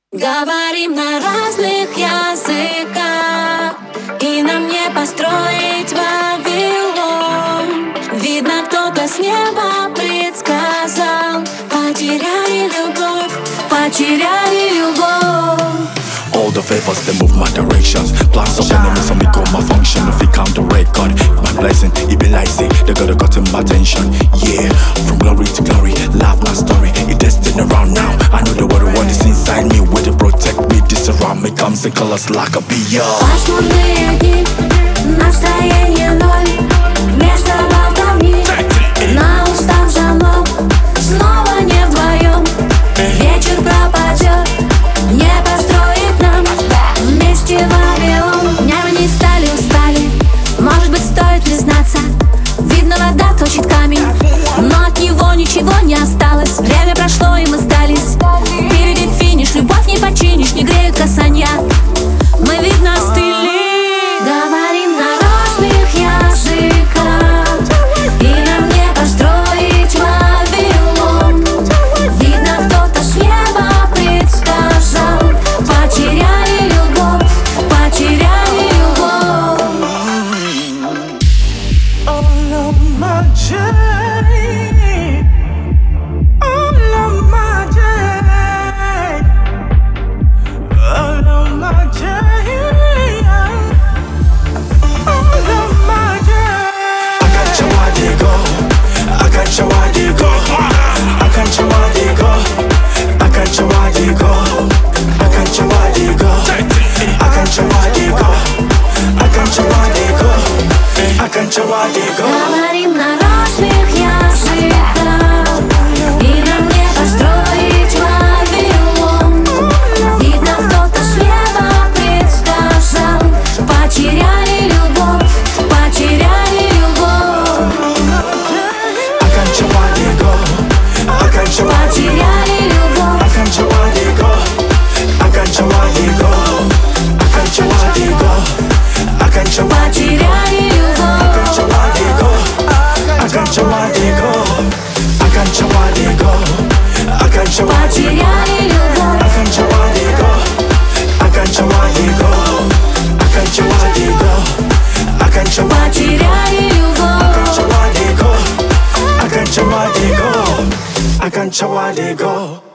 Говорим на разных языках, и нам не построить Вавилон. Видно, кто-то с неба предсказал. Потеряли любовь, потеряли любовь. All the favors, they move my directions. Plans of enemies on me go my function. If it count the record, my blessing, it be like say they gotten my attention. Yeah, from glory to glory, love my story. It destined around now. I know the world what is inside me. Where they protect me, this around me comes in colors like a beer. Пасмурные дни, настроение ноль. Вместо болтовни на устах замок. Снова не вдвоем, вечер пропадет. Не построить нам вместе Вавилон. Нервы не стали, устали. Может быть, стоит признаться. Видно, вода точит камень, но от него ничего не осталось. Время прошло, и мы сдались. Впереди финиш, любовь не починишь, не греют касания. Мы, видно, остыли. Говорим на разных языках, и нам не построить Вавилон. Видно, кто-то с неба предсказал. Потеряли любовь, потеряли любовь. All of my journey, all of my journey, all of my journey, all of my journey. I got you where they go. I got you where they go. I got you where they go. I got you where they go. I got you where they go. I got you where they go. I got you where they go. I got you where they go. Говорим на разных языках, и нам не построить Вавилон. Видно, кто-то с неба предсказал. Потеряли любовь, потеряли любовь. I got you where they go. I got you where they go. Потеряли любовь. I got you where they go. I got you where they go. I got you where they go. I got you where they go. Потеряли любовь. I got you where they go. I got you where they go. I got you where they go. Потеряли любовь. I got you where they go. I got you where they go. I got you where they go. I got you where they go. Потеряли любовь. I got you where they go. I got you where they go. I got you where they go.